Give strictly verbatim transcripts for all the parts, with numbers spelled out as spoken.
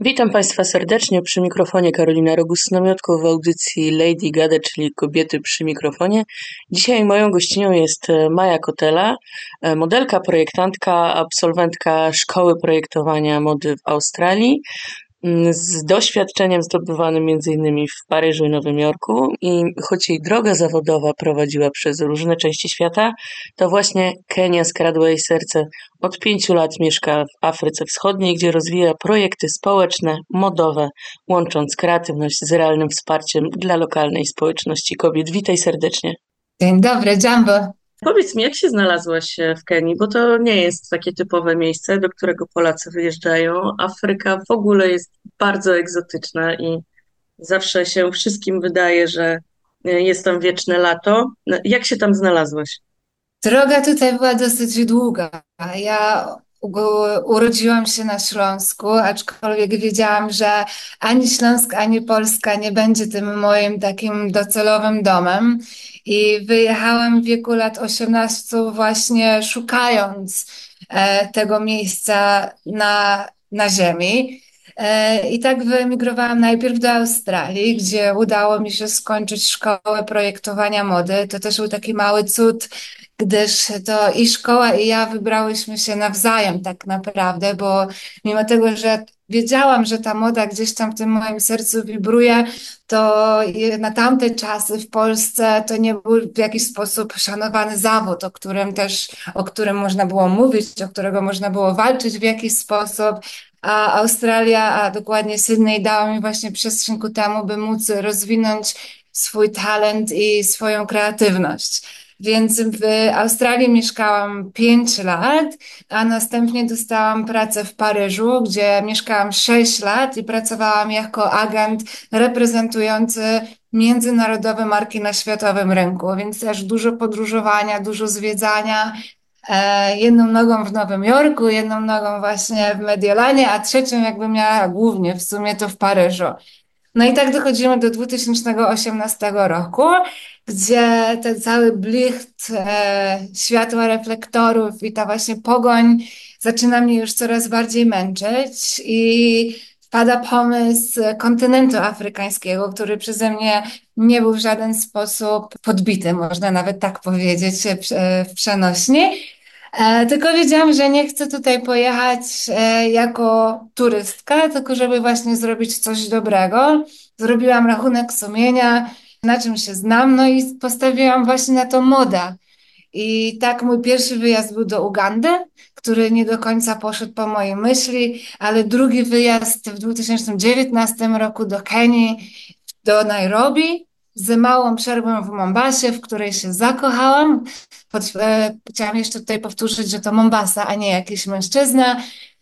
Witam Państwa serdecznie przy mikrofonie Karolina Rogus-Namiotko w audycji Lady Gada, czyli Kobiety przy mikrofonie. Dzisiaj moją gościnią jest e, Maja Kotela, e, modelka, projektantka, absolwentka Szkoły Projektowania Mody w Australii, mm, z doświadczeniem zdobywanym między innymi w Paryżu i Nowym Jorku. I choć jej droga zawodowa prowadziła przez różne części świata, to właśnie Kenia skradła jej serce. Od pięciu lat mieszka w Afryce Wschodniej, gdzie rozwija projekty społeczne, modowe, łącząc kreatywność z realnym wsparciem dla lokalnej społeczności kobiet. Witaj serdecznie. Dzień dobry, Jumbo. Powiedz mi, jak się znalazłaś e, w Kenii, bo to nie jest takie typowe miejsce, do którego Polacy wyjeżdżają. Afryka w ogóle jest bardzo egzotyczna i zawsze się wszystkim wydaje, że e, jest tam wieczne lato. No, jak się tam znalazłaś? Droga tutaj była dosyć długa. Ja u- urodziłam się na Śląsku, aczkolwiek wiedziałam, że ani Śląsk, ani Polska nie będzie tym moim takim docelowym domem. I wyjechałam w wieku lat osiemnastu właśnie szukając e, tego miejsca na, na ziemi. E, I tak wyemigrowałam najpierw do Australii, gdzie udało mi się skończyć szkołę projektowania mody. To też był taki mały cud, gdyż to i szkoła, i ja wybrałyśmy się nawzajem tak naprawdę, bo mimo tego, że wiedziałam, że ta moda gdzieś tam w tym moim sercu wibruje, to je- na tamte czasy w Polsce to nie był w jakiś sposób szanowany zawód, o którym też, o którym można było mówić, o którego można było walczyć w jakiś sposób. A Australia, a dokładnie Sydney dała mi właśnie przestrzeń ku temu, by móc rozwinąć swój talent i swoją kreatywność. Więc w Australii mieszkałam pięć lat, a następnie dostałam pracę w Paryżu, gdzie mieszkałam sześć lat i pracowałam jako agent reprezentujący międzynarodowe marki na światowym rynku, więc też dużo podróżowania, dużo zwiedzania. E, jedną nogą w Nowym Jorku, jedną nogą właśnie w Mediolanie, a trzecią jakby miała głównie w sumie to w Paryżu. No i tak dochodzimy do dwa tysiące osiemnastego roku, gdzie ten cały blicht e, światła reflektorów i ta właśnie pogoń zaczyna mnie już coraz bardziej męczyć i wpada pomysł kontynentu afrykańskiego, który przeze mnie nie był w żaden sposób podbity, można nawet tak powiedzieć, e, w przenośni. E, tylko wiedziałam, że nie chcę tutaj pojechać e, jako turystka, tylko żeby właśnie zrobić coś dobrego. Zrobiłam rachunek sumienia, na czym się znam, no i postawiłam właśnie na to modę. I tak mój pierwszy wyjazd był do Ugandy, który nie do końca poszedł po mojej myśli, ale drugi wyjazd w dwa tysiące dziewiętnastym roku do Kenii, do Nairobi, z małą przerwą w Mombasie, w której się zakochałam. Pod, e, chciałam jeszcze tutaj powtórzyć, że to Mombasa, a nie jakiś mężczyzna.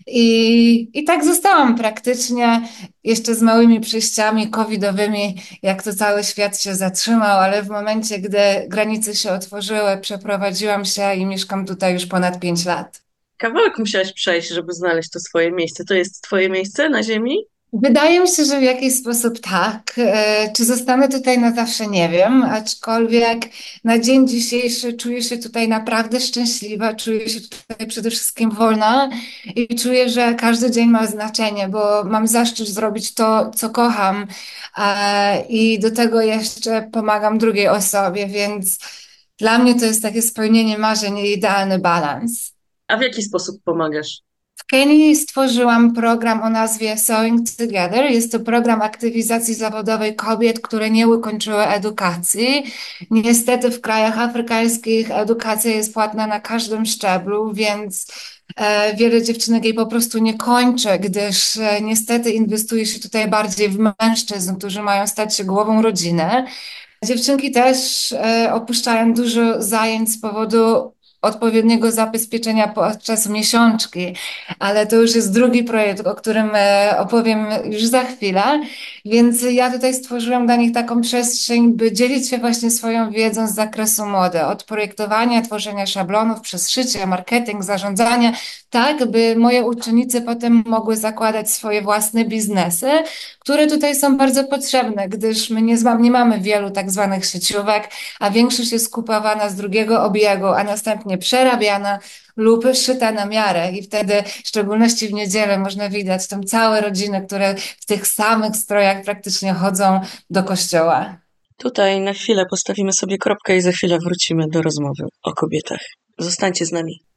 I, I tak zostałam praktycznie jeszcze z małymi przejściami covidowymi, jak to cały świat się zatrzymał, ale w momencie, gdy granice się otworzyły, przeprowadziłam się i mieszkam tutaj już ponad pięć lat. Kawałek musiałaś przejść, żeby znaleźć to swoje miejsce. To jest twoje miejsce na ziemi? Wydaje mi się, że w jakiś sposób tak. E, Czy zostanę tutaj na zawsze, nie wiem, aczkolwiek na dzień dzisiejszy czuję się tutaj naprawdę szczęśliwa, czuję się tutaj przede wszystkim wolna i czuję, że każdy dzień ma znaczenie, bo mam zaszczyt zrobić to, co kocham, e, i do tego jeszcze pomagam drugiej osobie, więc dla mnie to jest takie spełnienie marzeń i idealny balans. A w jaki sposób pomagasz? W Kenii stworzyłam program o nazwie Sewing Together. Jest to program aktywizacji zawodowej kobiet, które nie ukończyły edukacji. Niestety w krajach afrykańskich edukacja jest płatna na każdym szczeblu, więc e, wiele dziewczynek jej po prostu nie kończy, gdyż e, niestety inwestuje się tutaj bardziej w mężczyzn, którzy mają stać się głową rodziny. Dziewczynki też e, opuszczają dużo zajęć z powodu odpowiedniego zabezpieczenia podczas miesiączki, ale to już jest drugi projekt, o którym e, opowiem już za chwilę, więc ja tutaj stworzyłam dla nich taką przestrzeń, by dzielić się właśnie swoją wiedzą z zakresu mody, od projektowania, tworzenia szablonów, przez szycie, marketing, zarządzanie, tak, by moje uczennice potem mogły zakładać swoje własne biznesy, które tutaj są bardzo potrzebne, gdyż my nie, zma- nie mamy wielu tak zwanych sieciówek, a większość jest kupowana z drugiego obiegu, a następnie przerabiana lub szyta na miarę. I wtedy, w szczególności w niedzielę, można widać tam całe rodziny, które w tych samych strojach praktycznie chodzą do kościoła. Tutaj na chwilę postawimy sobie kropkę i za chwilę wrócimy do rozmowy o kobietach. Zostańcie z nami.